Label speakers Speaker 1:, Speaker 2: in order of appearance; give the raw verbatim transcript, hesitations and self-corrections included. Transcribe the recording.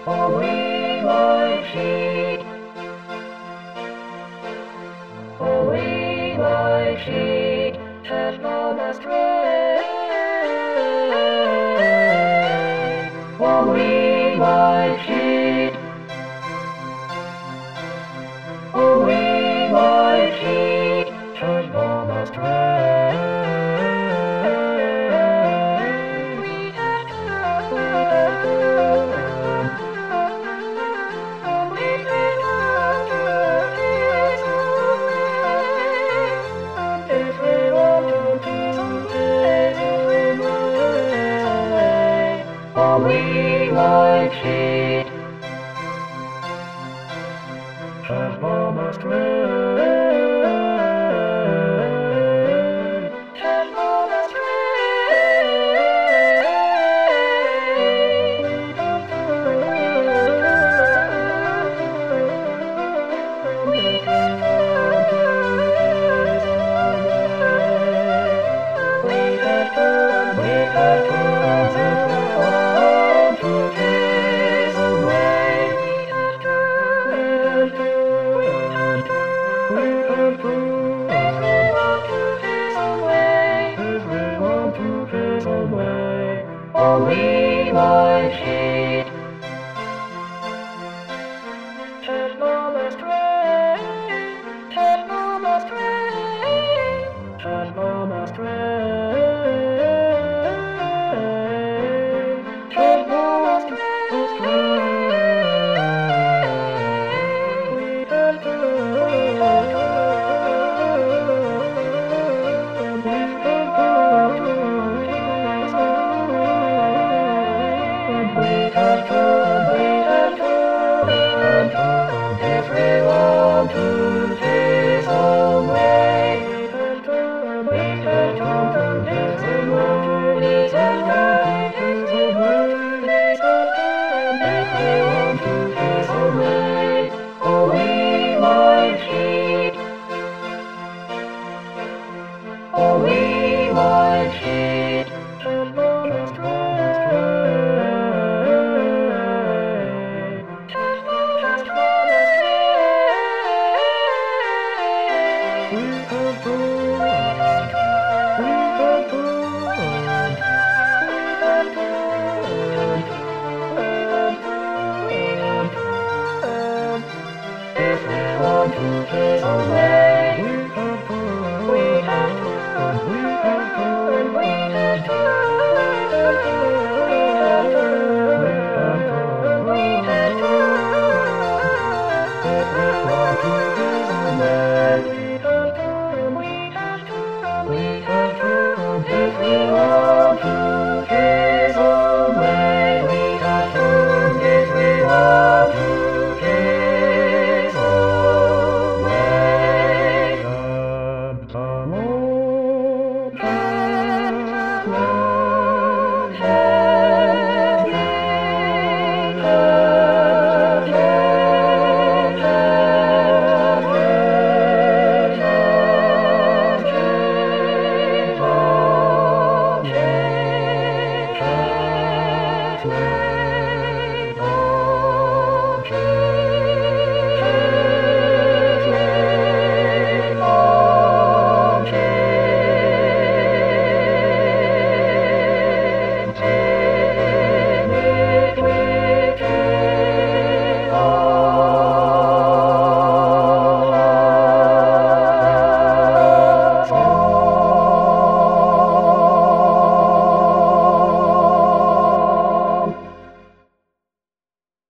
Speaker 1: Holy white sheet, holy white sheet, has gone astray. Holy white sheet, holy white sheet, has gone astray. We have come, we have come, we have come to His own way. Everyone to His own way. Holy white sheet has gone astray. Has gone astray. We have come, we have come, we have come to His own way. We have come, we have come, we have come, everyone to His own way. Everyone to His own way. Holy white sheet.